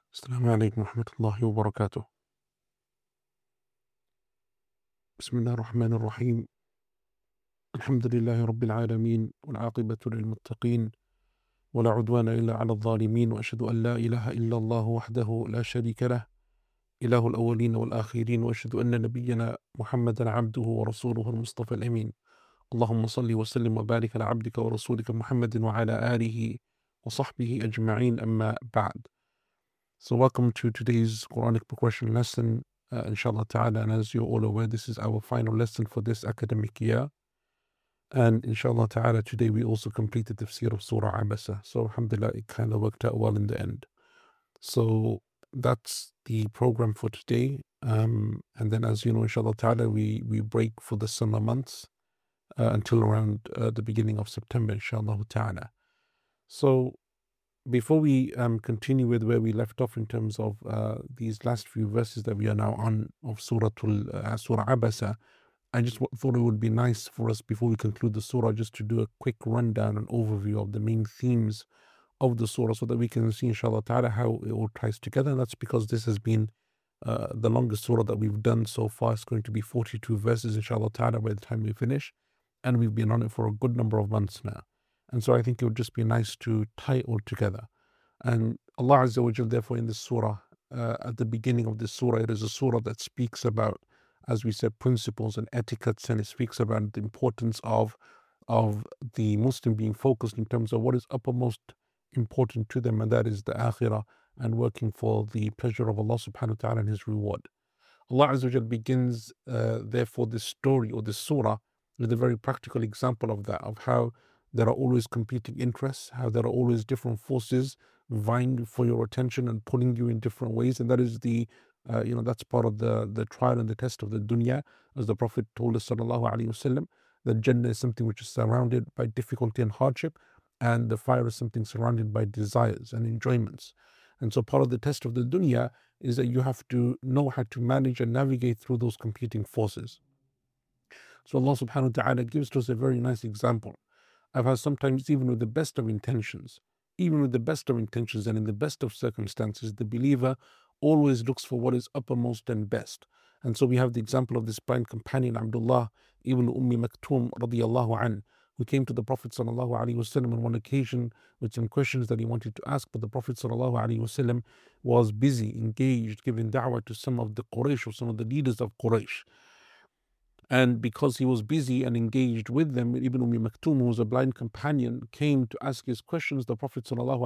السلام عليكم ورحمة الله وبركاته. بسم الله الرحمن الرحيم. الحمد لله رب العالمين والعاقبة للمتقين ولا عدوان إلا على الظالمين، وأشهد أن لا إله إلا الله وحده لا شريك له إله الأولين والآخرين، وأشهد أن نبينا محمدا عبده ورسوله المصطفى الأمين. اللهم صل وسلم وبارك على عبدك ورسولك محمد وعلى آله وصحبه أجمعين، أما بعد. So welcome to today's Quranic progression lesson, inshallah ta'ala. And as you're all aware, this is our final lesson for this academic year. And inshallah ta'ala, today we also completed the tafsir of Surah Abasa. So alhamdulillah, it kind of worked out well in the end. So that's the program for today. And then, as you know, inshallah ta'ala, we break for the summer months until around the beginning of September, inshallah ta'ala. So before we continue with where we left off in terms of these last few verses that we are now on of Surah Abasa, I just thought it would be nice for us, before we conclude the surah, just to do a quick rundown and overview of the main themes of the surah, so that we can see, inshallah ta'ala, how it all ties together. And that's because this has been the longest surah that we've done so far. It's going to be 42 verses, inshallah ta'ala, by the time we finish. And we've been on it for a good number of months now. And so I think it would just be nice to tie it all together. And Allah Azza wa Jal, therefore, in this surah, at the beginning of this surah, it is a surah that speaks about, as we said, principles and etiquettes, and it speaks about the importance of the Muslim being focused in terms of what is uppermost important to them, and that is the akhirah, and working for the pleasure of Allah subhanahu wa ta'ala and His reward. Allah Azza wa Jal begins, therefore, this story or this surah with a very practical example of that, of how there are always competing interests, how there are always different forces vying for your attention and pulling you in different ways. And that is that's part of the trial and the test of the dunya. As the Prophet told us, sallallahu alaihi wasallam, that Jannah is something which is surrounded by difficulty and hardship, and the fire is something surrounded by desires and enjoyments. And so part of the test of the dunya is that you have to know how to manage and navigate through those competing forces. So Allah subhanahu wa ta'ala gives to us a very nice example of how sometimes, even with the best of intentions, and in the best of circumstances, the believer always looks for what is uppermost and best. And so we have the example of this blind companion, Abdullah ibn Maktoum radiyallahu an, who came to the Prophet sallallahu alaihi wasallam on one occasion with some questions that he wanted to ask, but the Prophet sallallahu alaihi wasallam was busy, engaged, giving da'wah to some of the Quraysh, or some of the leaders of Quraysh. And because he was busy and engaged with them, Ibn Maktoum, who was a blind companion, came to ask his questions. The Prophet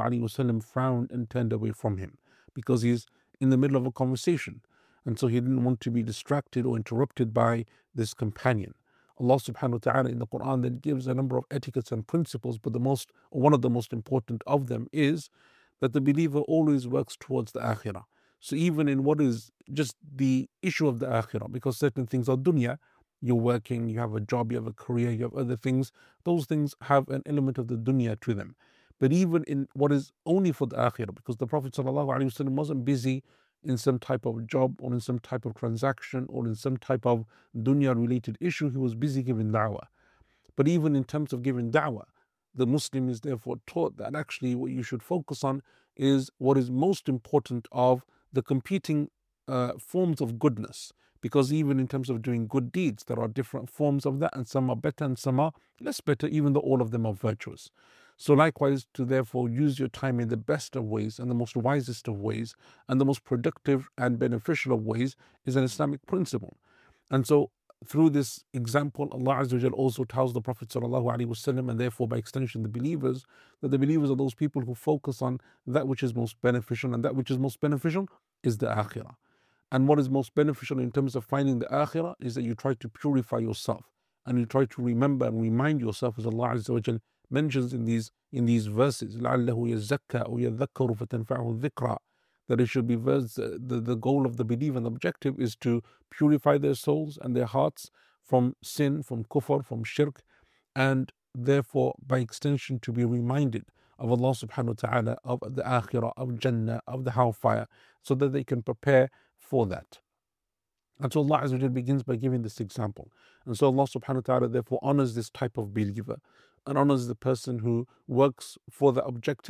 ﷺ frowned and turned away from him, because he's in the middle of a conversation. And so he didn't want to be distracted or interrupted by this companion. Allah subhanahu wa ta'ala in the Quran then gives a number of etiquettes and principles, but one of the most important of them is that the believer always works towards the akhirah. So even in what is just the issue of the akhirah, because certain things are dunya, you're working, you have a job, you have a career, you have other things. Those things have an element of the dunya to them. But even in what is only for the akhirah, because the Prophet ﷺ wasn't busy in some type of job or in some type of transaction or in some type of dunya related issue, he was busy giving da'wah. But even in terms of giving da'wah, the Muslim is therefore taught that actually what you should focus on is what is most important of the competing forms of goodness. Because even in terms of doing good deeds, there are different forms of that, and some are better and some are less better, even though all of them are virtuous. So likewise, to therefore use your time in the best of ways and the most wisest of ways and the most productive and beneficial of ways is an Islamic principle. And so through this example, Allah Azza wa Jal also tells the Prophet ﷺ, and therefore by extension the believers, that the believers are those people who focus on that which is most beneficial, and that which is most beneficial is the akhirah. And what is most beneficial in terms of finding the akhirah is that you try to purify yourself, and you try to remember and remind yourself, as Allah Azza wa Jal mentions in these verses, لَعَلَّهُ يَزَّكَّى أَوْ يَذَّكَّرُ فَتَنْفَعُهُ الذِّكْرَى, that it should be the goal of the believer and the objective is to purify their souls and their hearts from sin, from kufr, from shirk, and therefore by extension to be reminded of Allah subhanahu wa ta'ala, of the akhirah, of Jannah, of the hellfire, so that they can prepare for that. And so Allah Azza wa Jal begins by giving this example. And so Allah subhanahu wa ta'ala therefore honors this type of believer and honors the person who works for the objective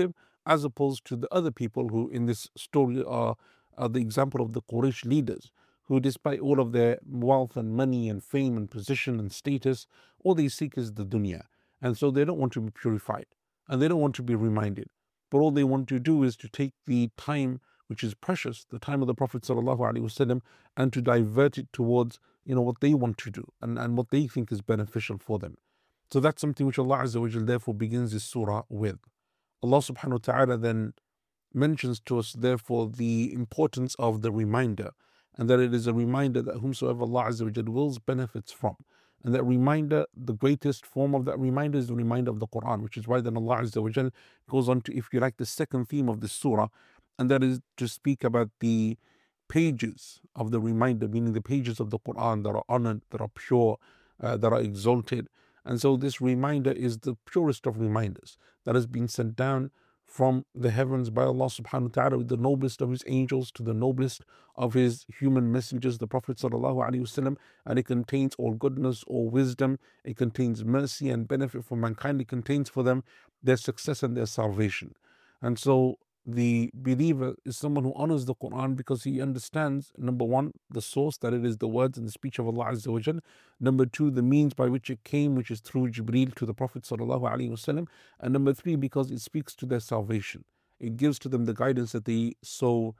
as opposed to the other people who in this story are the example of the Quraysh leaders, who despite all of their wealth and money and fame and position and status, all they seek is the dunya. And so they don't want to be purified and they don't want to be reminded. But all they want to do is to take the time which is precious, the time of the Prophet ﷺ, and to divert it towards what they want to do and what they think is beneficial for them. So that's something which Allah Azza wa Jal therefore begins this surah with. Allah subhanahu wa ta'ala then mentions to us therefore the importance of the reminder, and that it is a reminder that whomsoever Allah Azza wa Jal wills benefits from. And that reminder, the greatest form of that reminder is the reminder of the Quran, which is why then Allah Azza wa Jal goes on to, if you like, the second theme of this surah, and that is to speak about the pages of the reminder, meaning the pages of the Quran that are honored, that are pure, that are exalted. And so this reminder is the purest of reminders that has been sent down from the heavens by Allah subhanahu wa ta'ala with the noblest of his angels to the noblest of his human messengers, the Prophet sallallahu alaihi wasallam, and it contains all goodness, all wisdom, it contains mercy and benefit for mankind, it contains for them their success and their salvation. And so the believer is someone who honors the Quran because he understands, number one, the source, that it is the words and the speech of Allah Azza wa Jal. Number two, the means by which it came, which is through Jibreel to the Prophet sallallahu alaihi wasallam. And number three, because it speaks to their salvation. It gives to them the guidance that they so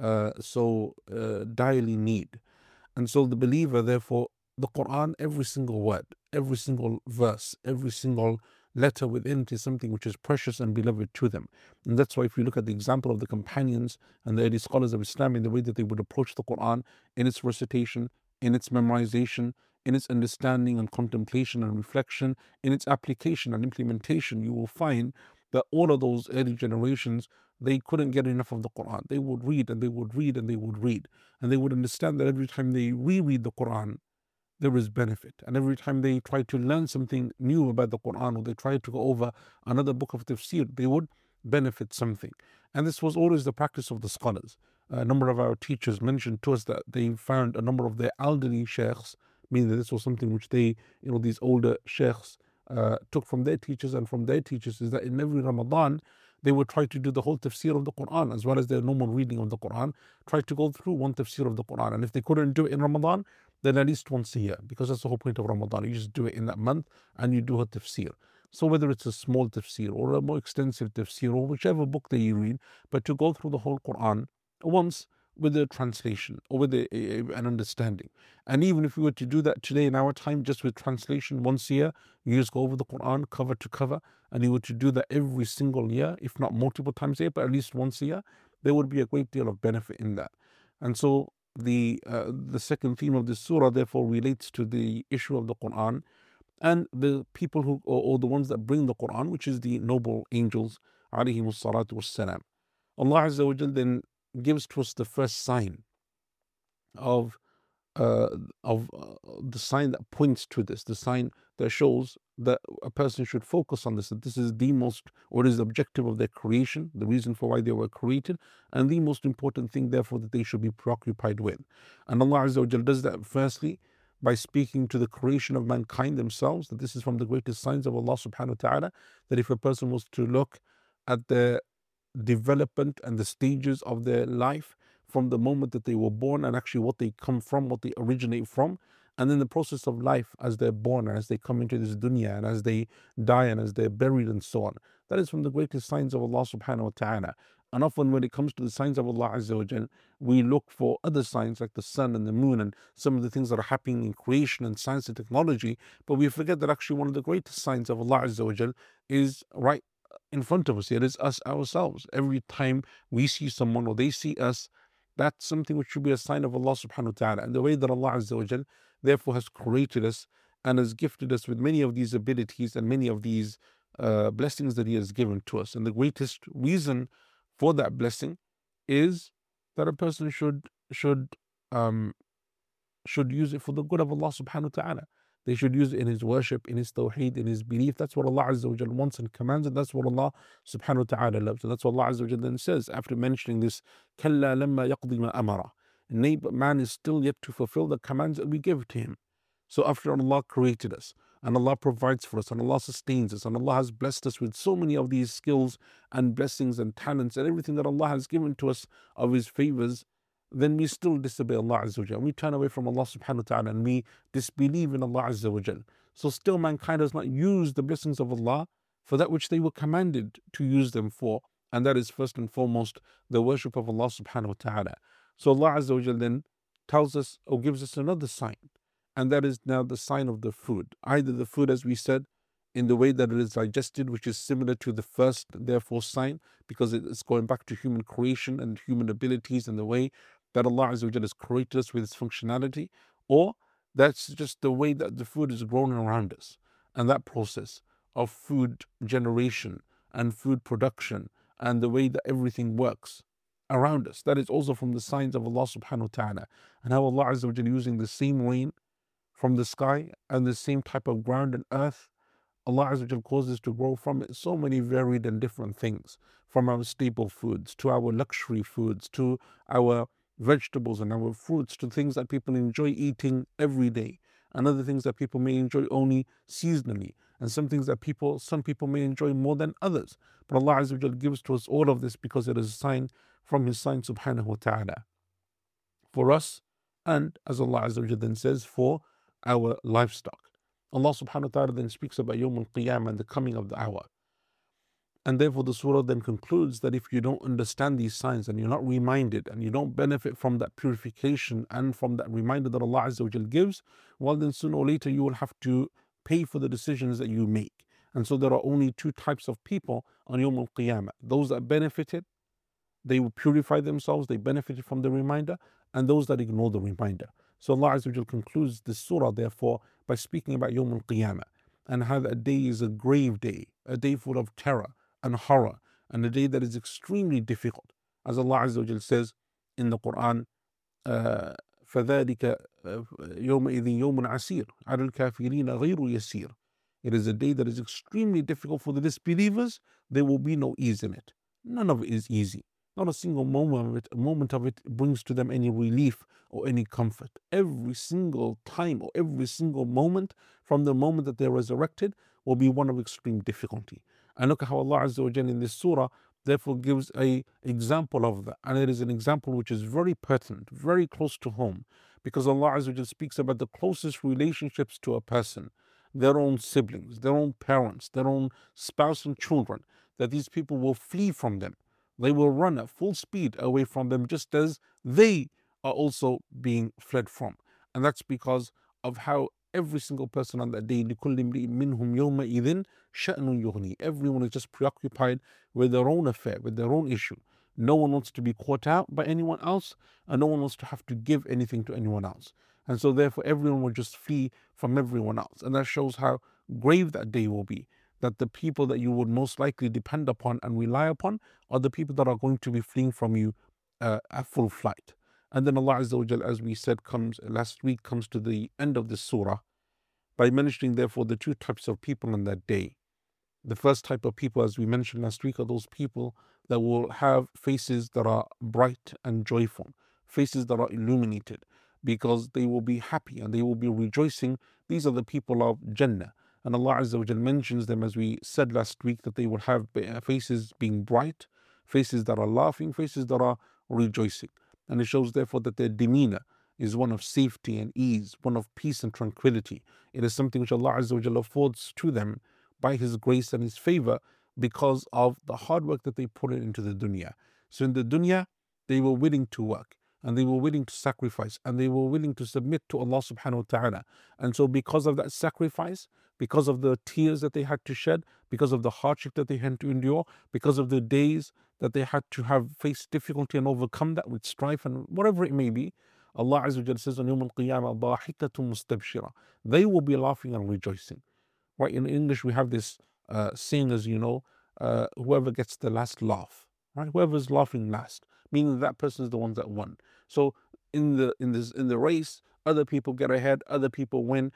direly need. And so the believer, therefore, the Quran, every single word, every single verse, every single letter within it is something which is precious and beloved to them. And that's why if you look at the example of the companions and the early scholars of Islam in the way that they would approach the Quran in its recitation, in its memorization, in its understanding and contemplation and reflection, in its application and implementation, you will find that all of those early generations, they couldn't get enough of the Quran. They would read and they would read and they would read. And they would understand that every time they reread the Quran, there is benefit. And every time they try to learn something new about the Quran, or they try to go over another book of tafsir, they would benefit something. And this was always the practice of the scholars. A number of our teachers mentioned to us that they found a number of their elderly sheikhs, meaning that this was something which they, these older sheikhs took from their teachers and from their teachers, is that in every Ramadan, they would try to do the whole tafsir of the Quran as well as their normal reading of the Quran, try to go through one tafsir of the Quran. And if they couldn't do it in Ramadan, then at least once a year, because that's the whole point of Ramadan. You just do it in that month and you do a tafsir. So whether it's a small tafsir or a more extensive tafsir or whichever book that you read, but to go through the whole Quran once with a translation or with an understanding. And even if we were to do that today in our time, just with translation once a year, you just go over the Quran cover to cover, and you were to do that every single year, if not multiple times a year, but at least once a year, there would be a great deal of benefit in that. And so the second theme of this surah therefore relates to the issue of the Quran and the people who, or the ones that bring the Quran, which is the noble angels, alayhimus salatu wassalam. Allah Azza wa Jal then gives to us the first sign of the sign that points to this, the sign that shows that a person should focus on this, that this is the most, or is the objective of their creation, the reason for why they were created, and the most important thing therefore that they should be preoccupied with. And Allah Azza wa Jal does that firstly by speaking to the creation of mankind themselves, that this is from the greatest signs of Allah subhanahu wa ta'ala, that if a person was to look at the development and the stages of their life from the moment that they were born and actually what they come from, what they originate from, and then the process of life as they're born and as they come into this dunya and as they die and as they're buried and so on. That is from the greatest signs of Allah subhanahu wa ta'ala. And often when it comes to the signs of Allah Azza wa Jal, we look for other signs like the sun and the moon and some of the things that are happening in creation and science and technology, but we forget that actually one of the greatest signs of Allah Azza wa Jal is right in front of us. It is us ourselves. Every time we see someone or they see us, that's something which should be a sign of Allah subhanahu wa ta'ala. And the way that Allah Azza wa Jal therefore has created us and has gifted us with many of these abilities and many of these blessings that He has given to us. And the greatest reason for that blessing is that a person should use it for the good of Allah subhanahu wa ta'ala. They should use it in His worship, in His tawheed, in His belief. That's what Allah Azza wa Jal wants and commands, and that's what Allah subhanahu wa ta'ala loves. And that's what Allah Azza wa Jal then says after mentioning this, كَلَّا لَمَّا يَقْضِي مَا أَمَرَ. Nay, but man is still yet to fulfill the commands that we give to him. So after Allah created us, and Allah provides for us, and Allah sustains us, and Allah has blessed us with so many of these skills and blessings and talents and everything that Allah has given to us of His favors, then we still disobey Allah Azza wa Jal. We turn away from Allah subhanahu wa ta'ala and we disbelieve in Allah Azza wa Jal. So still mankind does not use the blessings of Allah for that which they were commanded to use them for, and that is first and foremost the worship of Allah subhanahu wa ta'ala. So Allah Azza wa Jal then tells us or gives us another sign, and that is now the sign of the food. Either the food, as we said, in the way that it is digested, which is similar to the first, therefore, sign, because it's going back to human creation and human abilities and the way that Allah Azza wa Jal has created us with its functionality, or that's just the way that the food is grown around us. And that process of food generation and food production and the way that everything works around us, that is also from the signs of Allah subhanahu wa ta'ala. And how Allah Azza wa Jal using the same rain from the sky and the same type of ground and earth, Allah Azza wa Jal causes to grow from it so many varied and different things, from our staple foods to our luxury foods to our vegetables and our fruits to things that people enjoy eating every day, and other things that people may enjoy only seasonally, and some things that some people may enjoy more than others. But Allah Azza wa Jal gives to us all of this because it is a sign from His sign subhanahu wa ta'ala for us, and as Allah Azza wa Jal then says, for our livestock. Allah subhanahu wa ta'ala then speaks about Yawm al-Qiyamah and the coming of the hour. And therefore the surah then concludes that if you don't understand these signs and you're not reminded and you don't benefit from that purification and from that reminder that Allah Azza wa Jal gives, well then sooner or later you will have to pay for the decisions that you make. And so there are only two types of people on Yawm al-Qiyamah. Those that benefited, they will purify themselves, they benefited from the reminder, and those that ignore the reminder. So Allah Azza wa Jal concludes this surah therefore by speaking about Yawm al-Qiyamah and how that day is a grave day, a day full of terror and horror, and a day that is extremely difficult. As Allah Azza wa Jal says in the Quran, فَذَلِكَ يَوْمَئِذٍ يَوْمٌ عَسِيرٌ عَلَى الْكَافِرِينَ غَيْرُ يَسِيرٌ. It is a day that is extremely difficult for the disbelievers. There will be no ease in it. None of it is easy. Not a single moment of it brings to them any relief or any comfort. Every single time or every single moment from the moment that they're resurrected will be one of extreme difficulty. And look at how Allah Azza wa Jalla in this surah therefore gives an example of that. And it is an example which is very pertinent, very close to home, because Allah Azza wa Jalla speaks about the closest relationships to a person, their own siblings, their own parents, their own spouse and children, that these people will flee from them. They will run at full speed away from them, just as they are also being fled from. And that's because of how every single person on that day, لِكُلِّ امْرِئٍ مِّنْهُمْ يَوْمَئِذٍ شَأْنٌ يُغْنِي. Everyone is just preoccupied with their own affair, with their own issue. No one wants to be caught out by anyone else, and no one wants to have to give anything to anyone else. And so therefore everyone will just flee from everyone else. And that shows how grave that day will be, that the people that you would most likely depend upon and rely upon are the people that are going to be fleeing from you at full flight. And then Allah Azza wa Jal, as we said last week, comes to the end of this surah by mentioning therefore the two types of people on that day. The first type of people, as we mentioned last week, are those people that will have faces that are bright and joyful, faces that are illuminated, because they will be happy and they will be rejoicing. These are the people of Jannah. And Allah Azza wa Jal mentions them, as we said last week, that they will have faces being bright, faces that are laughing, faces that are rejoicing. And it shows therefore that their demeanor is one of safety and ease, one of peace and tranquility. It is something which Allah Azza wa Jal affords to them by His grace and His favor because of the hard work that they put into the dunya. So in the dunya, they were willing to work, and they were willing to sacrifice, and they were willing to submit to Allah subhanahu wa ta'ala. And so because of that sacrifice, because of the tears that they had to shed, because of the hardship that they had to endure, because of the days that they had to have faced difficulty and overcome that with strife and whatever it may be, Allah Azza wa Jalla says on Yawm al-Qiyamah, ضَاحِكَةٌ مُسْتَبْشِرَةٌ. They will be laughing and rejoicing. Right, in English we have this saying, as you know, whoever gets the last laugh, right? Whoever's laughing last, meaning that person is the one that won. So in the race, other people get ahead, other people win,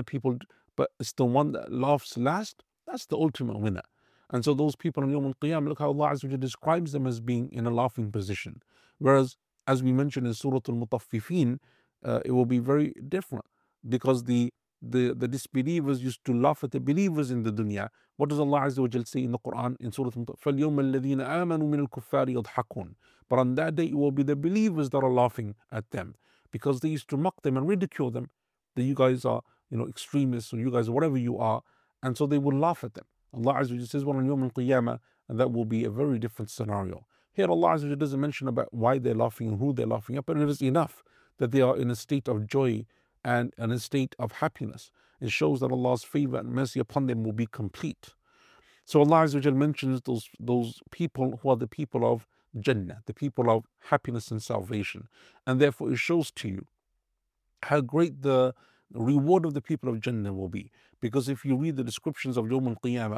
but it's the one that laughs last, that's the ultimate winner. And so those people on Yawm al-Qiyamah, look how Allah Azza wa Jalla describes them as being in a laughing position. Whereas, as we mentioned in Surah Al-Mutaffifin, it will be very different, because the the disbelievers used to laugh at the believers in the dunya. What does Allah Azza wa Jal say in the Quran in Surah فَالْيَوْمَ الَّذِينَ آمَنُوا مِنَ الْكُفَّارِ يَضْحَكُونَ. But on that day it will be the believers that are laughing at them, because they used to mock them and ridicule them, that you guys are, extremists, or you guys are whatever you are, and so they will laugh at them. Allah Azza wa Jal says, وَعَلَى يَوْمِ الْقِيَامَةِ, and that will be a very different scenario. Here Allah Azza wa Jal doesn't mention about why they're laughing and who they're laughing at, but it is enough that they are in a state of joy and in a state of happiness. It shows that Allah's favor and mercy upon them will be complete. So Allah Azza wa Jal mentions those people who are the people of Jannah, the people of happiness and salvation. And therefore it shows to you how great the reward of the people of Jannah will be. Because if you read the descriptions of Yawm al-Qiyamah,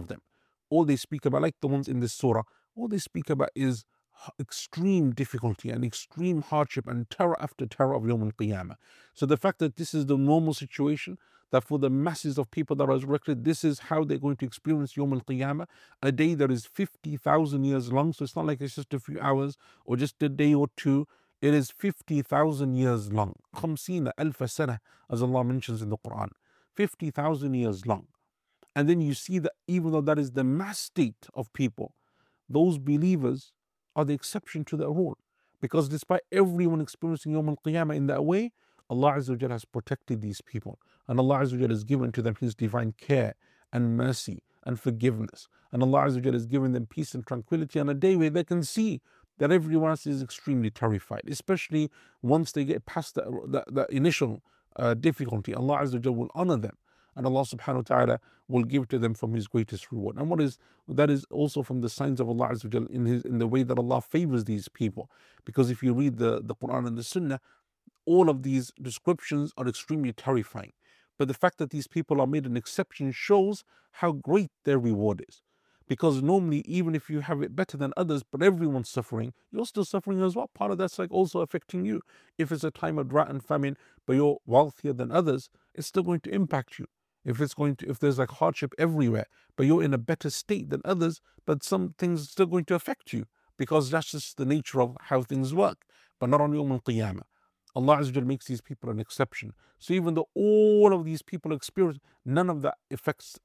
all they speak about, like the ones in this surah, all they speak about is extreme difficulty and extreme hardship and terror after terror of Yawm al-Qiyamah. So the fact that this is the normal situation, that for the masses of people that are resurrected, this is how they're going to experience Yawm al-Qiyamah, a day that is 50,000 years long. So it's not like it's just a few hours or just a day or two. It is 50,000 years long. خمسين ألف سنة, as Allah mentions in the Quran. 50,000 years long. And then you see that even though that is the mass state of people, those believers are the exception to the rule. Because despite everyone experiencing Yawm al-Qiyamah in that way, Allah Azza wa Jal has protected these people. And Allah Azza wa Jal has given to them His divine care and mercy and forgiveness. And Allah Azza wa Jal has given them peace and tranquility on a day where they can see that everyone else is extremely terrified, especially once they get past the initial difficulty. Allah Azza wa Jal will honor them, and Allah subhanahu wa ta'ala will give to them from His greatest reward. And that is also from the signs of Allah Azza wa Jal in the way that Allah favors these people. Because if you read the Quran and the Sunnah, all of these descriptions are extremely terrifying. But the fact that these people are made an exception shows how great their reward is. Because normally, even if you have it better than others, but everyone's suffering, you're still suffering as well. Part of that's like also affecting you. If it's a time of drought and famine, but you're wealthier than others, it's still going to impact you. If there's like hardship everywhere, but you're in a better state than others, but some things are still going to affect you, because that's just the nature of how things work. But not on Yawm al-Qiyamah. Allah Azza wa Jal makes these people an exception. So even though all of these people experience, none of that affects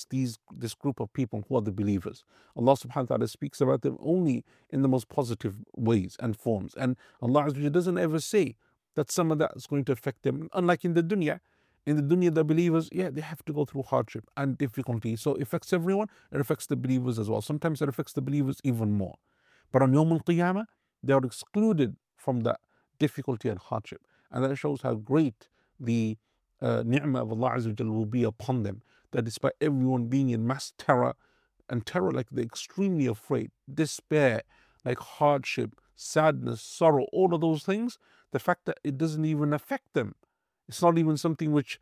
this group of people who are the believers. Allah subhanahu wa ta'ala speaks about them only in the most positive ways and forms. And Allah Azza wa Jal doesn't ever say that some of that is going to affect them. Unlike in the dunya. In the dunya, the believers, they have to go through hardship and difficulty. So it affects everyone. It affects the believers as well. Sometimes it affects the believers even more. But on Yawm al-Qiyamah, they are excluded from that difficulty and hardship. And that shows how great the ni'mah of Allah Azza wa Jal will be upon them. That despite everyone being in mass terror, and terror like they're extremely afraid, despair, like hardship, sadness, sorrow, all of those things, the fact that it doesn't even affect them. It's not even something which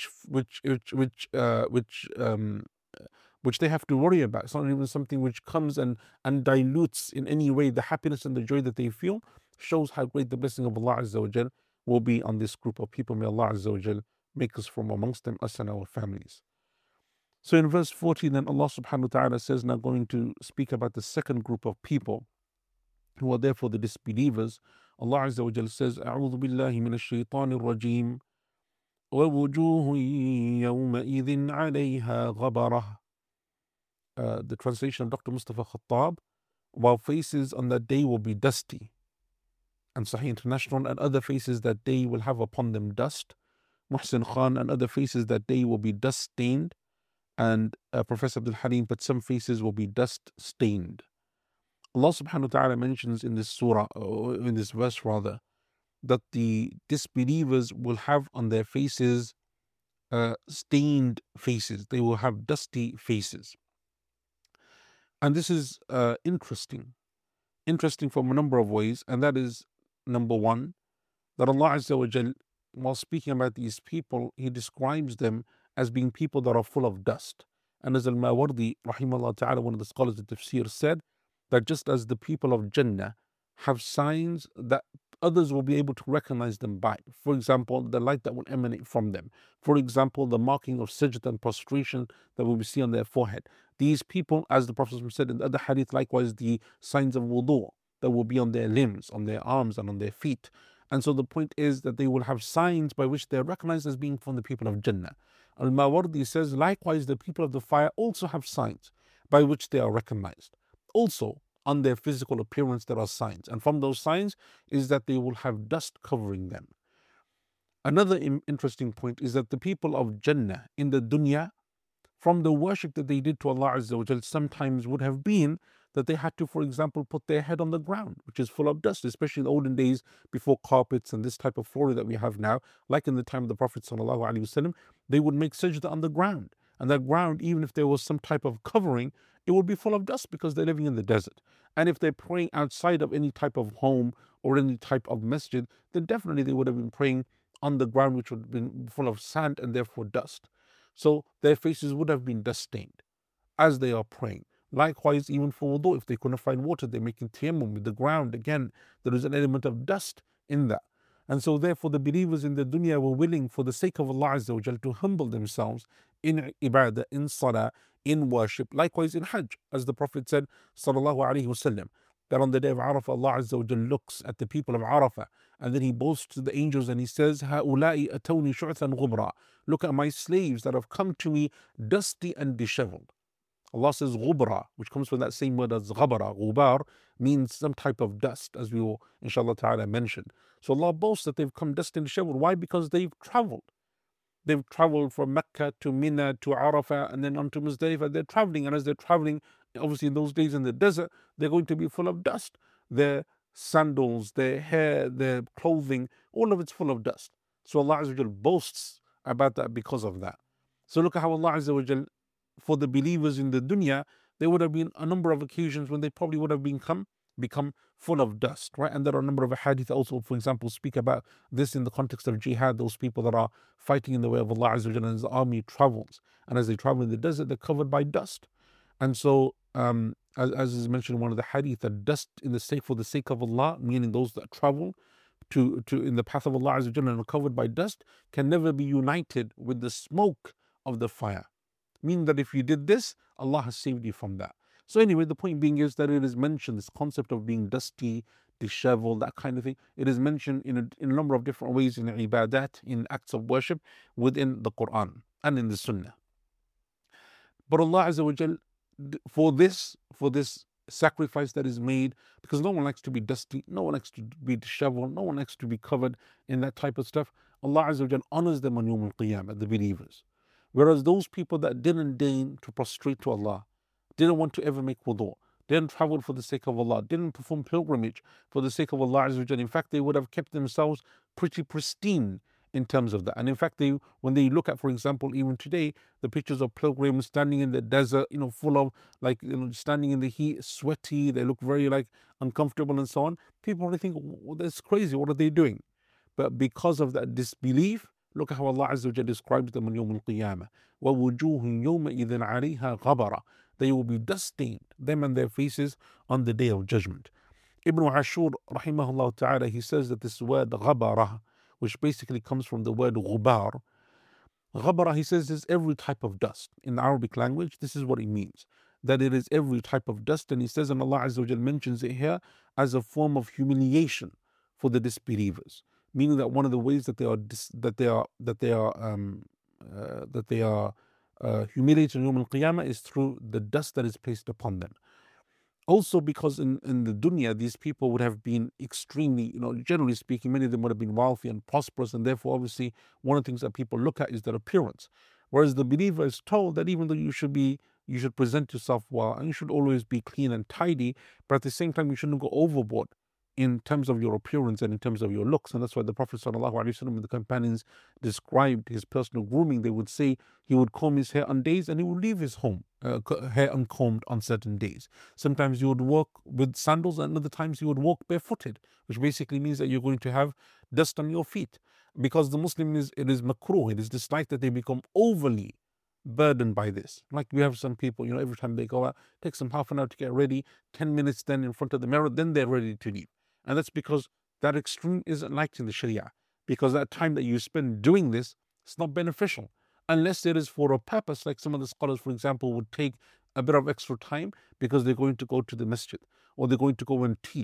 they have to worry about. It's not even something which comes and dilutes in any way the happiness and the joy that they feel. Shows how great the blessing of Allah Azza wa Jal will be on this group of people. May Allah Azza wa Jal make us from amongst them, us and our families. So in verse 40, then Allah subhanahu wa ta'ala says, now going to speak about the second group of people who are therefore the disbelievers. Allah Azza wa Jal says, أعوذ بالله من الشيطان الرجيم وَوُجُوهٌ يَوْمَئِذٍ عَلَيْهَا غَبَرَةٌ. The translation of Dr. Mustafa Khattab, while faces on that day will be dusty. And Sahih International, and other faces that day will have upon them dust. Muhsin Khan, and other faces that day will be dust stained. And Professor Abdul Halim, but some faces will be dust stained. Allah subhanahu wa ta'ala mentions in this surah, or in this verse rather, that the disbelievers will have on their faces stained faces. They will have dusty faces. And this is interesting from a number of ways. And that is, number one, that Allah Azza wa Jal, while speaking about these people, He describes them as being people that are full of dust. And as Al-Mawardi, rahimahullah ta'ala, one of the scholars of Tafsir, said that just as the people of Jannah have signs that others will be able to recognize them by. For example, the light that will emanate from them. For example, the marking of sajda and prostration that we see on their forehead. These people, as the Prophet said in the other hadith, likewise the signs of wudu that will be on their limbs, on their arms, and on their feet. And so the point is that they will have signs by which they are recognized as being from the people of Jannah. Al-Mawardi says, likewise, the people of the fire also have signs by which they are recognized. Also, on their physical appearance, there are signs. And from those signs is that they will have dust covering them. Another interesting point is that the people of Jannah in the dunya, from the worship that they did to Allah Azza wa Jal, sometimes would have been that they had to, for example, put their head on the ground, which is full of dust, especially in the olden days before carpets and this type of flooring that we have now. Like in the time of the Prophet ﷺ, they would make sajda on the ground. And that ground, even if there was some type of covering, it would be full of dust because they're living in the desert. And if they're praying outside of any type of home or any type of masjid, then definitely they would have been praying on the ground, which would have been full of sand and therefore dust. So their faces would have been dust stained as they are praying. Likewise, even for wudu, if they couldn't find water, they're making tayammum with the ground. Again, there is an element of dust in that. And so therefore the believers in the dunya were willing for the sake of Allah Azza wa Jal to humble themselves in ibadah, in salah, in worship, likewise in hajj. As the Prophet said, sallallahu alaihi wasallam, that on the day of Arafah, Allah Azza wa Jal looks at the people of Arafah and then he boasts to the angels and he says, هَؤُلَاءِ أَتَوْنِي شُعْثًا غُبْرًا. Look at my slaves that have come to me dusty and disheveled. Allah says ghubra, which comes from that same word as ghabara. Ghubar means some type of dust, as we will inshallah ta'ala mention. So Allah boasts that they've come dusty and disheveled. Why? Because they've traveled. They've traveled from Mecca to Mina to Arafah and then on to Muzdalifah. They're traveling, and as they're traveling, obviously in those days in the desert, they're going to be full of dust. Their sandals, their hair, their clothing, all of it's full of dust. So Allah Azza wa Jal boasts about that because of that. So look at how Allah Azza wa Jal, for the believers in the dunya, there would have been a number of occasions when they probably would have become full of dust, right? And there are a number of hadith also, for example, speak about this in the context of jihad, those people that are fighting in the way of Allah Azza wa Jalla, and the army travels. And as they travel in the desert, they're covered by dust. And so, as is mentioned in one of the hadith, that dust for the sake of Allah, meaning those that travel to in the path of Allah Azza wa Jalla and are covered by dust, can never be united with the smoke of the fire. Meaning that if you did this, Allah has saved you from that. So anyway, the point being is that it is mentioned, this concept of being dusty, disheveled, that kind of thing, it is mentioned in a number of different ways in ibadat, in acts of worship within the Quran and in the Sunnah. But Allah Azza wa Jal, for this sacrifice that is made, because no one likes to be dusty, no one likes to be disheveled, no one likes to be covered in that type of stuff, Allah Azza wa Jal honors them on Yawm al-Qiyamah, the believers. Whereas those people that didn't deign to prostrate to Allah, didn't want to ever make wudu, didn't travel for the sake of Allah, didn't perform pilgrimage for the sake of Allah Azza wa Jalla, in fact, they would have kept themselves pretty pristine in terms of that. And in fact, when they look at, for example, even today, the pictures of pilgrims standing in the desert, full of standing in the heat, sweaty, they look very uncomfortable and so on. People really think, well, that's crazy, what are they doing? But because of that disbelief, look at how Allah Azza wa Jalla describes them on Yawm al-Qiyamah. وَوُجُوهٌ يَوْمَئِذٍ عَلَيْهَا غَبَرًا. They will be dust stained, them and their faces, on the day of judgment. Ibn Ashur, rahimahullah ta'ala, he says that this word ghabara, which basically comes from the word ghubar, ghabara, he says, is every type of dust. In the Arabic language, this is what it means, that it is every type of dust. And he says, and Allah Azza wa Jalla mentions it here as a form of humiliation for the disbelievers. Meaning that one of the ways that they are humiliated in Yawm al-Qiyamah is through the dust that is placed upon them. Also, because in the dunya, these people would have been extremely, generally speaking, many of them would have been wealthy and prosperous, and therefore, obviously, one of the things that people look at is their appearance. Whereas the believer is told that even though you should present yourself well, and you should always be clean and tidy, but at the same time, you shouldn't go overboard in terms of your appearance and in terms of your looks. And that's why the Prophet ﷺ and the companions described his personal grooming. They would say he would comb his hair on days and he would leave his hair uncombed on certain days. Sometimes you would walk with sandals and other times you would walk barefooted, which basically means that you're going to have dust on your feet. Because the Muslim it is makruh, it is disliked that they become overly burdened by this. Like we have some people, every time they go out, takes them half an hour to get ready, 10 minutes then in front of the mirror, then they're ready to leave. And that's because that extreme isn't liked in the Sharia. Because that time that you spend doing this, it's not beneficial. Unless it is for a purpose, like some of the scholars, for example, would take a bit of extra time because they're going to go to the masjid or they're going to go and teach.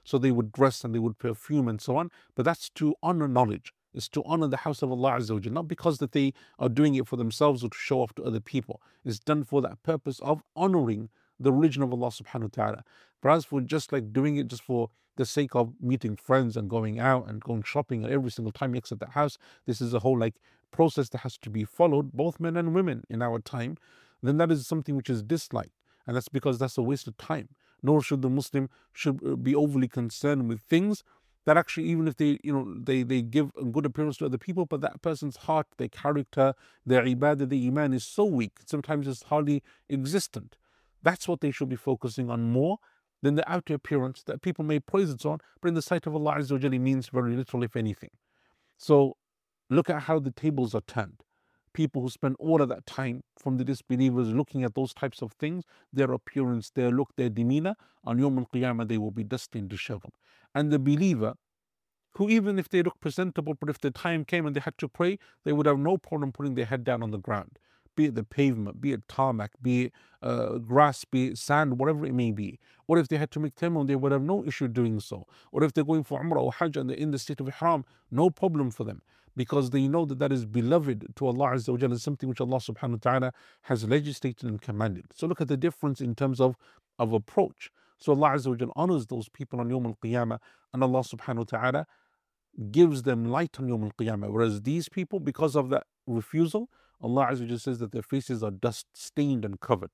So they would dress and they would perfume and so on. But that's to honor knowledge. It's to honor the house of Allah Azza wa Jal, not because that they are doing it for themselves or to show off to other people. It's done for that purpose of honoring the religion of Allah subhanahu wa ta'ala. Whereas for just like doing it just for the sake of meeting friends and going out and going shopping and every single time you exit the house, this is a whole like process that has to be followed, both men and women in our time, then that is something which is disliked. And that's because that's a waste of time. Nor should the Muslim should be overly concerned with things that actually, even if they give a good appearance to other people, but that person's heart, their character, their ibadah, their iman is so weak, sometimes it's hardly existent. That's what they should be focusing on more than the outer appearance that people may praise it on, but in the sight of Allah Azza wa Jalla means very little, if anything. So look at how the tables are turned. People who spend all of that time from the disbelievers looking at those types of things, their appearance, their look, their demeanor, on Yawm al-Qiyamah they will be dusty and disheveled. And the believer, who even if they look presentable, but if the time came and they had to pray, they would have no problem putting their head down on the ground, be it the pavement, be it tarmac, be it grass, be it sand, whatever it may be. Or if they had to make tayammum, they would have no issue doing so. Or if they're going for Umrah or Hajj and they're in the state of Ihram, no problem for them, because they know that that is beloved to Allah Azza wa Jalla, something which Allah subhanahu wa ta'ala has legislated and commanded. So look at the difference in terms of approach. So Allah Azza wa Jalla honors those people on Yawm al-Qiyamah, and Allah subhanahu wa ta'ala gives them light on Yawm al-Qiyamah. Whereas these people, because of that refusal, Allah Azza wa Jalla says that their faces are dust stained and covered.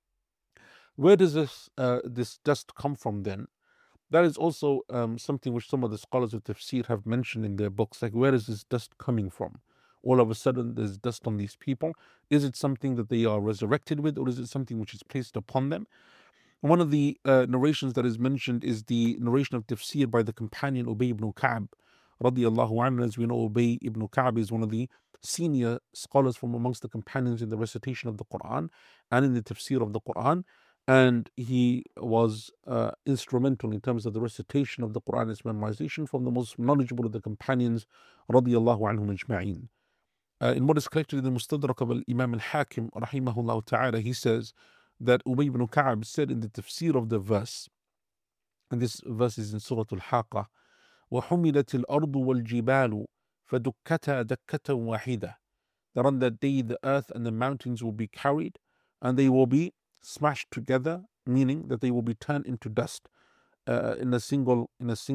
Where does this dust come from then? That is also something which some of the scholars of tafsir have mentioned in their books. Like, where is this dust coming from? All of a sudden there's dust on these people. Is it something that they are resurrected with, or is it something which is placed upon them? One of the narrations that is mentioned is the narration of tafsir by the companion Ubay ibn Ka'b radiyallahu anhu. As we know, Ubay ibn Ka'b is one of the senior scholars from amongst the companions in the recitation of the Quran and in the tafsir of the Quran. And he was instrumental in terms of the recitation of the Quran, its memorization, from the most knowledgeable of the companions radiyallahu anhum ajma'in. In what is collected in the Mustadrak of Imam al-Hakim rahimahullah ta'ala, he says that Ubay ibn Ka'b said in the tafsir of the verse, and this verse is in Surah Al-Haqqa, وَحُمِلَتِ الْأَرْضُ وَالْجِبَالُ فَدُكَّتَا دَكَّةً وَاحِدَةً. That on that day the earth and the mountains will be carried and they will be smashed together, meaning that they will be turned into dust in a single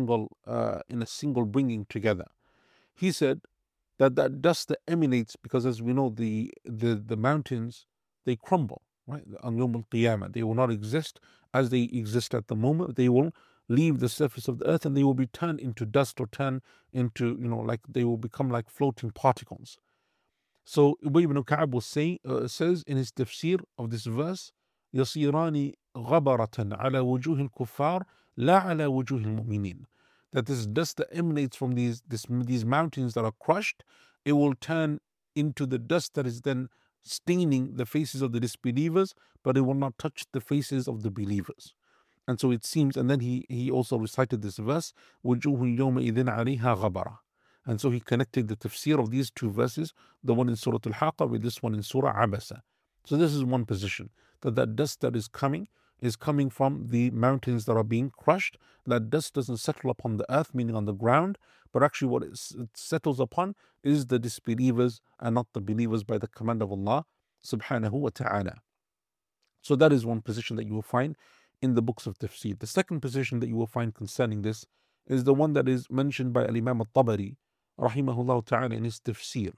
bringing together. He said that dust that emanates, because as we know, the mountains, they crumble, right? On Yawm al-Qiyamah, they will not exist as they exist at the moment. They will leave the surface of the earth and they will be turned into dust, or turn into, like they will become like floating particles. So Ubay ibn Ka'b says in his tafsir of this verse, يَصِيرَانِ غَبَرَةً عَلَى وُجُوهِ الْكُفَّارِ لَا عَلَى وُجُوهِ الْمُؤْمِنِينَ. That this dust that emanates from these mountains that are crushed, it will turn into the dust that is then staining the faces of the disbelievers, but it will not touch the faces of the believers. And so it seems, and then he also recited this verse, وُجُوهٌ يَوْمَئِذٍ عَلَيْهَا غَبَرَةٌ. And so he connected the tafsir of these two verses, the one in Surah Al-Haqqa with this one in Surah Abasa. So this is one position, that dust that is coming from the mountains that are being crushed. That dust doesn't settle upon the earth, meaning on the ground, but actually what it settles upon is the disbelievers and not the believers, by the command of Allah subhanahu wa ta'ala. So that is one position that you will find in the books of tafsir. The second position that you will find concerning this is the one that is mentioned by Al-Imam Al-Tabari rahimahullah ta'ala in his tafsir.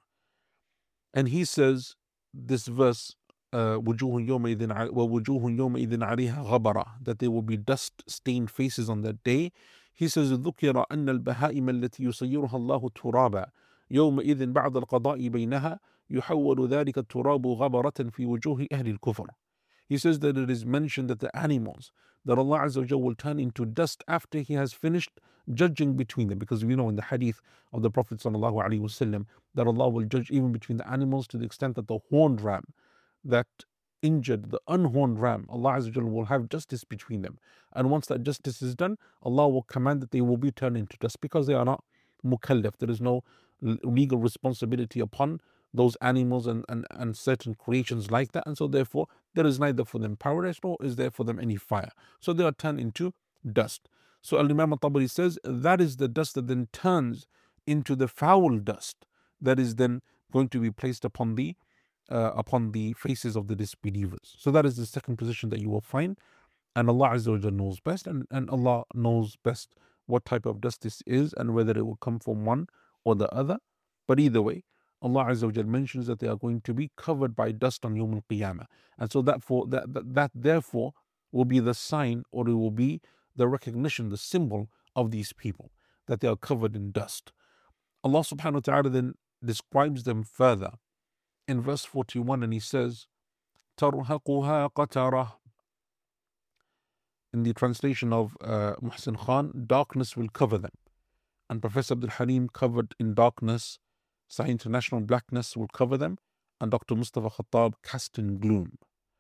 And he says this verse, وَوُجُوهٌ يَوْمَئِذٍ عَلَيْهَا غَبَرَةٌ, that there will be dust-stained faces on that day. He says, ذُكِرَ أَنَّ الْبَهَائِمَ الَّتِي يُصَيِّرُهَا اللَّهُ تُرَابًا يَوْمَئِذٍ بَعْدَ الْقَضَاءِ بَيْنَهَا يُحَوَّلُ ذَلِكَ التُّرَابُ غَبَرَةً فِي وُجُوهِ أَهْلِ الْكُفْرِ. He says that it is mentioned that the animals that Allah Azza wa Jalla will turn into dust after He has finished judging between them, because we know in the hadith of the Prophet sallallahu alaihi wasallam that Allah will judge even between the animals, to the extent that the horned ram that injured the unhorned ram, Allah Azza wa Jalla will have justice between them. And once that justice is done, Allah will command that they will be turned into dust, because they are not mukallaf. There is no legal responsibility upon those animals and certain creations like that. And so therefore there is neither for them paradise nor is there for them any fire. So they are turned into dust. So Al-Imam al-Tabari says that is the dust that then turns into the foul dust that is then going to be placed upon the faces of the disbelievers. So that is the second position that you will find, and Allah Azza wa Jal knows best, and Allah knows best what type of dust this is and whether it will come from one or the other. But either way, Allah Azza wa Jal mentions that they are going to be covered by dust on Yawm al-Qiyamah, and so that therefore will be the sign, or it will be the recognition, the symbol of these people, that they are covered in dust. Allah subhanahu wa ta'ala then describes them further in verse 41, and He says, تَرْهَقُهَا قَتَرَةٌ. In the translation of Muhsin Khan, darkness will cover them. And Professor Abdul Halim covered in darkness, Sahih International, blackness will cover them, and Dr. Mustafa Khattab, cast in gloom.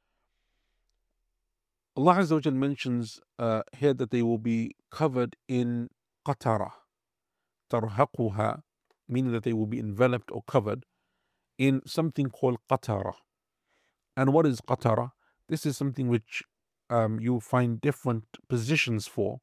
Allah Azza wa Jal mentions here that they will be covered in qatara, tarhaquha, meaning that they will be enveloped or covered in something called qatara. And what is qatara? This is something which you find different positions for.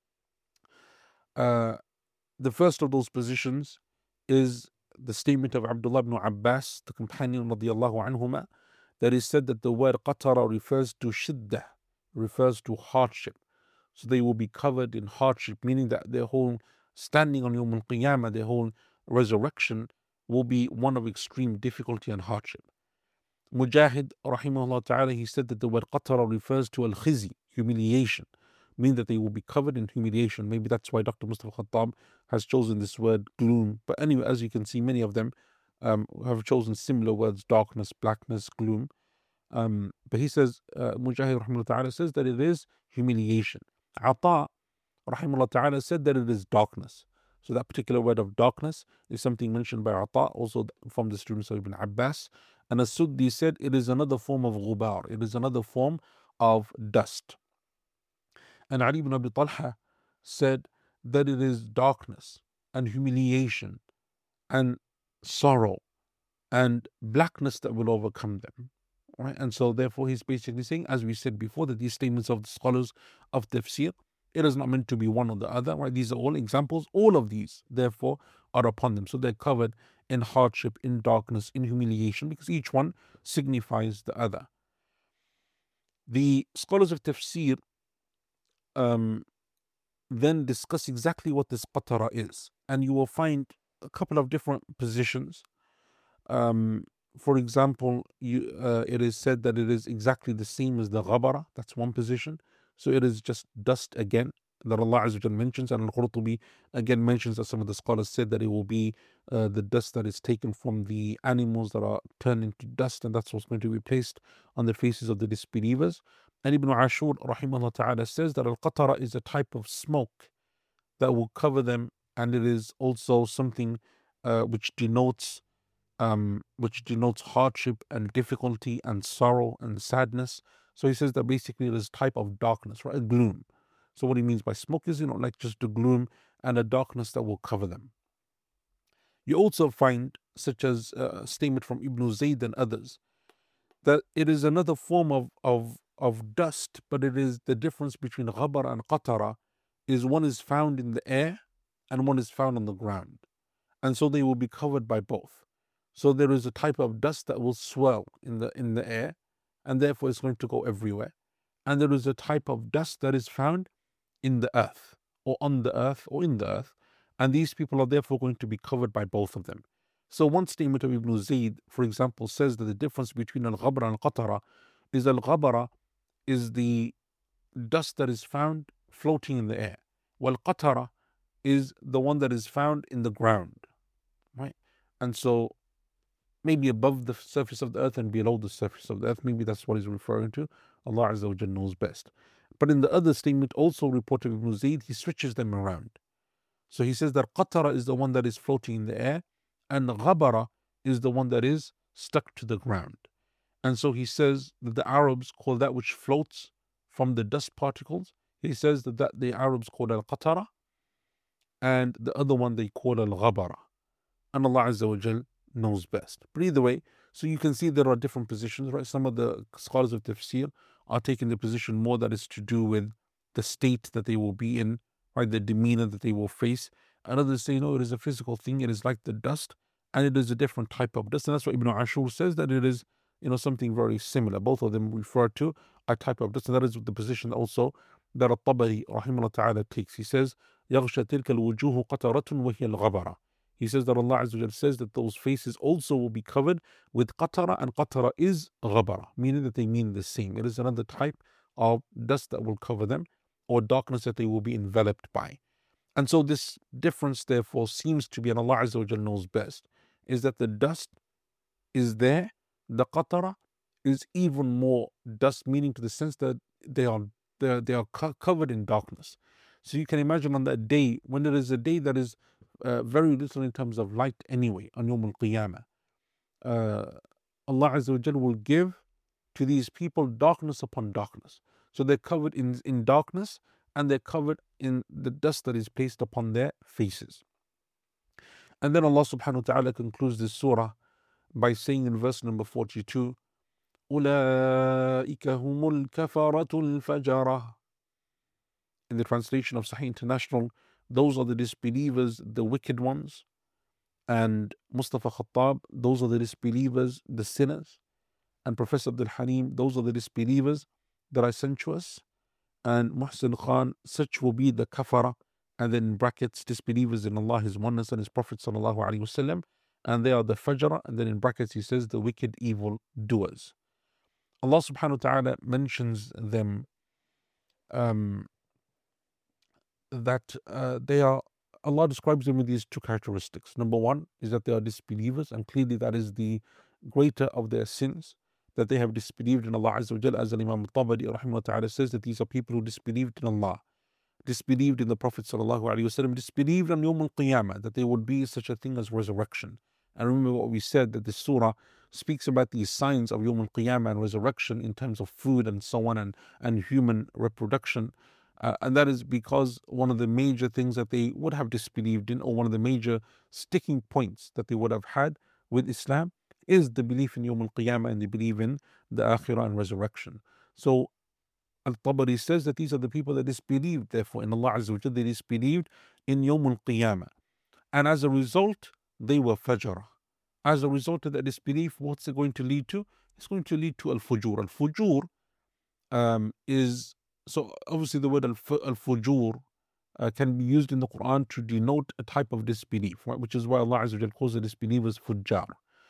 The first of those positions is the statement of Abdullah ibn Abbas, the companion radiallahu anhuma, that is said that the word qatara refers to shiddah, refers to hardship. So they will be covered in hardship, meaning that their whole standing on Yawm al-Qiyamah, their whole resurrection will be one of extreme difficulty and hardship. Mujahid, rahimahullah ta'ala, he said that the word qatara refers to al-khizi, humiliation, meaning that they will be covered in humiliation. Maybe that's why Dr. Mustafa Khattab has chosen this word gloom. But anyway, as you can see, many of them have chosen similar words: darkness, blackness, gloom. But he says, Mujahid rahimahullah ta'ala says that it is humiliation. Ata rahimahullah ta'ala said that it is darkness. So that particular word of darkness is something mentioned by Ata, also from the students of Ibn Abbas. And As-Suddi said it is another form of ghubar, it is another form of dust. And Ali ibn Abi Talha said that it is darkness and humiliation and sorrow and blackness that will overcome them. Right? And so therefore he's basically saying, as we said before, that these statements of the scholars of tafsir, it is not meant to be one or the other. Right? These are all examples. All of these, therefore, are upon them. So they're covered in hardship, in darkness, in humiliation, because each one signifies the other. The scholars of tafsir then discuss exactly what this qatara is. And you will find a couple of different positions. For example, it is said that it is exactly the same as the ghabara. That's one position. So it is just dust again that Allah Azza wa Jal mentions. And Al-Qurtubi again mentions that some of the scholars said that it will be the dust that is taken from the animals that are turned into dust, and that's what's going to be placed on the faces of the disbelievers. And Ibn Ashur rahimahullah ta'ala says that al-qatara is a type of smoke that will cover them, and it is also something which denotes hardship and difficulty and sorrow and sadness. So he says that basically it is a type of darkness, right? A gloom. So what he means by smoke is, like just a gloom and a darkness that will cover them. You also find, such as a statement from Ibn Zayd and others, that it is another form of dust, but it is the difference between ghabar and qatara is one is found in the air and one is found on the ground. And so they will be covered by both. So there is a type of dust that will swirl in the air, and therefore it's going to go everywhere. And there is a type of dust that is found in the earth, or on the earth, or in the earth. And these people are therefore going to be covered by both of them. So one statement of Ibn Zayd, for example, says that the difference between al-ghabara and al-qatara is al-ghabara is the dust that is found floating in the air, while qatara is the one that is found in the ground, right? And so maybe above the surface of the earth and below the surface of the earth, maybe that's what he's referring to. Allah Azza wa Jalla knows best. But in the other statement, also reported of Ibn Zayd, he switches them around. So he says that qatara is the one that is floating in the air, and ghabara is the one that is stuck to the ground. And so he says that the Arabs call that which floats from the dust particles, he says that the Arabs call al-qatara, and the other one they call al-ghabara. And Allah Azza wa Jal knows best. But either way, so you can see there are different positions, right? Some of the scholars of tafsir are taking the position more that is to do with the state that they will be in right? The demeanor that they will face. And others say, no, it is a physical thing. It is like the dust, and it is a different type of dust. And that's what Ibn Ashur says, that it is, something very similar. Both of them refer to a type of dust. And that is the position also that At-Tabari, rahimahullah ta'ala, takes. He says, يَغْشَى تِلْكَ الْوُجُوهُ قَطَرَةٌ وَهِيَ الْغَبَرَةُ. He says that Allah Azza wa Jal says that those faces also will be covered with qatara, and qatara is ghabara, meaning that they mean the same. It is another type of dust that will cover them, or darkness that they will be enveloped by. And so this difference, therefore, seems to be, and Allah Azza wa Jal knows best, is that the dust is there, the qatara is even more dust, meaning to the sense that they are covered in darkness. So you can imagine on that day, when there is a day that is very little in terms of light anyway, on Yawm al-Qiyamah, Allah Azza wa Jal will give to these people darkness upon darkness. So they're covered in darkness, and they're covered in the dust that is placed upon their faces. And then Allah subhanahu wa ta'ala concludes this surah by saying in verse number 42, أُولَٰئِكَ هُمُ الْكَفَرَةُ الْفَجَرَةُ. In the translation of Sahih International, those are the disbelievers, the wicked ones. And Mustafa Khattab, those are the disbelievers, the sinners. And Professor Abdul Halim, those are the disbelievers that are sensuous. And Muhsin Khan, such will be the kafara, and then in brackets, disbelievers in Allah, His oneness, and His Prophet sallallahu alaihi wasallam, and they are the fajra, and then in brackets he says the wicked evil doers. Allah subhanahu wa ta'ala mentions them that they are, Allah describes them with these two characteristics. Number one is that they are disbelievers, and clearly that is the greater of their sins, that they have disbelieved in Allah Azza wa Jal, as Imam At-Tabari rahimahullah ta'ala says, that these are people who disbelieved in Allah, disbelieved in the Prophet sallallahu alaihi wasallam, disbelieved on Yawm al-Qiyamah, that there would be such a thing as resurrection. And remember what we said, that this surah speaks about these signs of Yawm al-Qiyamah and resurrection in terms of food and so on, and human reproduction. And that is because one of the major things that they would have disbelieved in, or one of the major sticking points that they would have had with Islam, is the belief in Yawm al-Qiyamah, and the belief in the Akhirah and resurrection. So Al-Tabari says that these are the people that disbelieved, therefore, in Allah Azza wa Jalla. They disbelieved in Yawm al-Qiyamah. And as a result, they were fajr. As a result of that disbelief, what's it going to lead to? It's going to lead to al-fujur. Al-fujur is, so obviously the word al-fujur can be used in the Quran to denote a type of disbelief, right? Which is why Allah Azza wa Jalla calls the disbelievers fujjar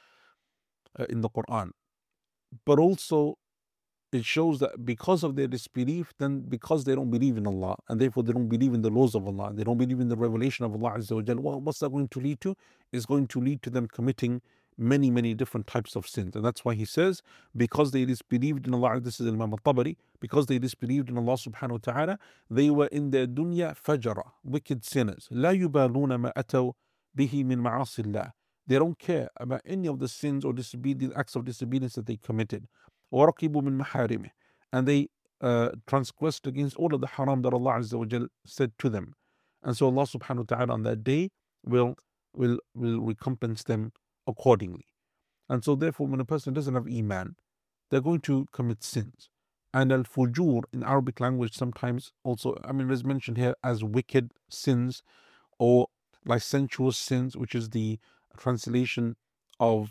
in the Quran. But also, it shows that because of their disbelief, then because they don't believe in Allah, and therefore they don't believe in the laws of Allah, they don't believe in the revelation of Allah Azza wa Jalla, well, what's that going to lead to? It's going to lead to them committing many, many different types of sins. And that's why he says, because they disbelieved in Allah, this is Imam At-Tabari, because they disbelieved in Allah subhanahu wa ta'ala, they were in their dunya fajara, wicked sinners. لا يبالون ما أتوا به من معاصي الله. They don't care about any of the sins or acts of disobedience that they committed. وَرَقِبُوا مِن مَحَارِمِهِ. And they transgressed against all of the haram that Allah Azza wa Jal said to them. And so Allah subhanahu wa ta'ala on that day will recompense them accordingly. And so therefore, when a person doesn't have iman, they're going to commit sins. And al-fujur in Arabic language sometimes also, it is mentioned here as wicked sins or licentious sins, which is the translation of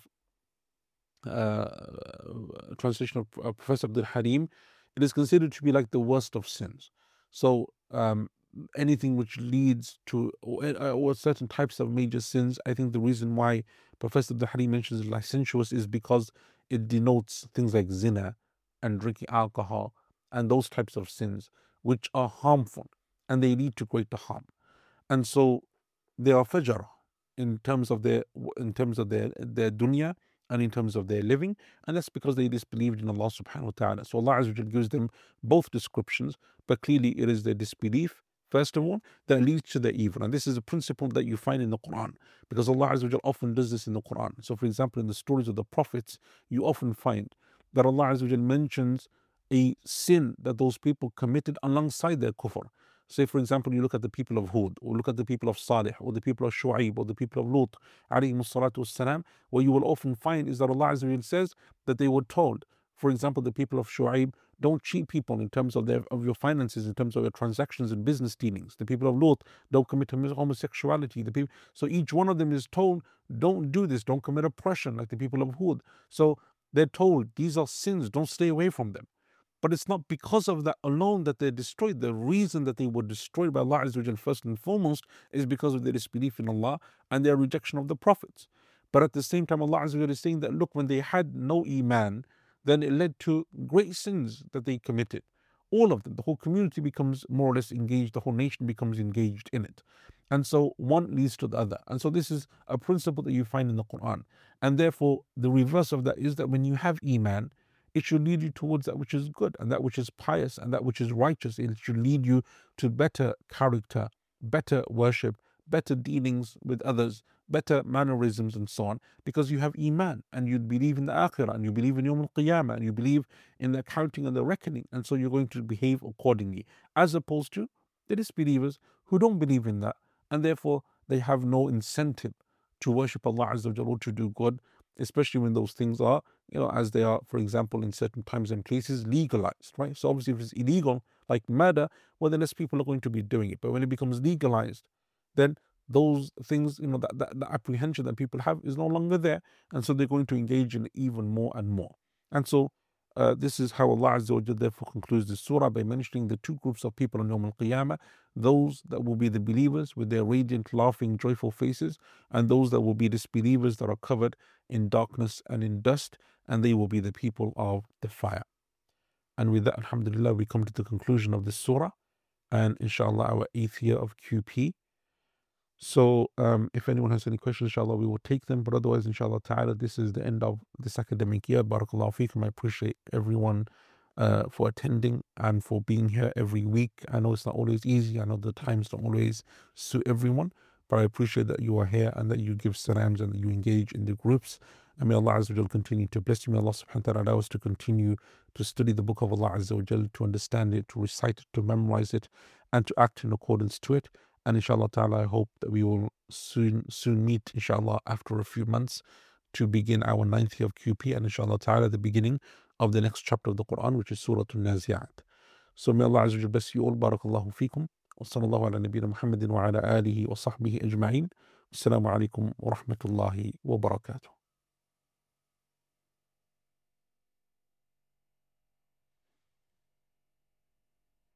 Professor Abdul Halim. It is considered to be like the worst of sins. So anything which leads to or certain types of major sins, I think the reason why Professor Abdul Halim mentions licentious is because it denotes things like zina and drinking alcohol and those types of sins which are harmful and they lead to greater harm. And so they are fajr in terms of their dunya and in terms of their living, and that's because they disbelieved in Allah subhanahu wa ta'ala. So Allah Azza wa Jalla gives them both descriptions, but clearly it is their disbelief, first of all, that leads to the evil. And this is a principle that you find in the Quran, because Allah Azza wa Jalla often does this in the Quran. So for example, in the stories of the prophets, you often find that Allah Azza wa Jalla mentions a sin that those people committed alongside their kufr. Say, for example, you look at the people of Hud, or look at the people of Salih, or the people of Shu'aib, or the people of Lut, alayhi salatu wassalam, what you will often find is that Allah Azza wa Jalla says that they were told, for example, the people of Shu'aib, don't cheat people in terms of your finances, in terms of your transactions and business dealings. The people of Lot, don't commit homosexuality. So each one of them is told, don't do this, don't commit oppression, like the people of Hud. So they're told these are sins, don't stay away from them. But it's not because of that alone that they're destroyed. The reason that they were destroyed by Allah Azza wa Jal first and foremost is because of their disbelief in Allah and their rejection of the prophets. But at the same time, Allah Azza wa Jal is saying that, look, when they had no Iman, then it led to great sins that they committed. All of them. The whole community becomes more or less engaged. The whole nation becomes engaged in it. And so one leads to the other. And so this is a principle that you find in the Quran. And therefore, the reverse of that is that when you have Iman, it should lead you towards that which is good and that which is pious and that which is righteous. It should lead you to better character, better worship, better dealings with others, better mannerisms and so on, because you have Iman and you believe in the Akhirah and you believe in Yawm al-Qiyamah and you believe in the accounting and the reckoning, and so you're going to behave accordingly, as opposed to the disbelievers who don't believe in that, and therefore they have no incentive to worship Allah Azza wa Jalla or to do good, especially when those things are, as they are, for example, in certain times and places, legalized, right? So obviously if it's illegal, like murder, well, then less people are going to be doing it. But when it becomes legalized, then those things, that apprehension that people have is no longer there. And so they're going to engage in even more and more. And so this is how Allah Azza wa Jalla therefore concludes this surah by mentioning the two groups of people on Yawm al-Qiyamah, those that will be the believers with their radiant, laughing, joyful faces, and those that will be disbelievers that are covered in darkness and in dust, and they will be the people of the fire. And with that, alhamdulillah, we come to the conclusion of this surah, and inshallah our 8th year of QP. So if anyone has any questions, inshallah, we will take them. But otherwise, inshallah ta'ala, this is the end of this academic year. Barakallahu feekum. I appreciate everyone for attending and for being here every week. I know it's not always easy. I know the times don't always suit everyone. But I appreciate that you are here and that you give salams and that you engage in the groups. And may Allah Azza wa Jal continue to bless you. May Allah subhanahu wa ta'ala allow us to continue to study the book of Allah Azza wa Jal, to understand it, to recite it, to memorize it, and to act in accordance to it. And inshallah ta'ala, I hope that we will soon meet, inshallah, after a few months to begin our 9th year of QP, and inshallah ta'ala, the beginning of the next chapter of the Quran, which is Surah Al-Nazi'at. So may Allah Azza wa Jal bless you all. Barakallahu feekum. Wa sallallahu ala nabiyyina Muhammadin wa ala alihi wa sahbihi ajma'in. Assalamu alaikum wa rahmatullahi wa barakatuh.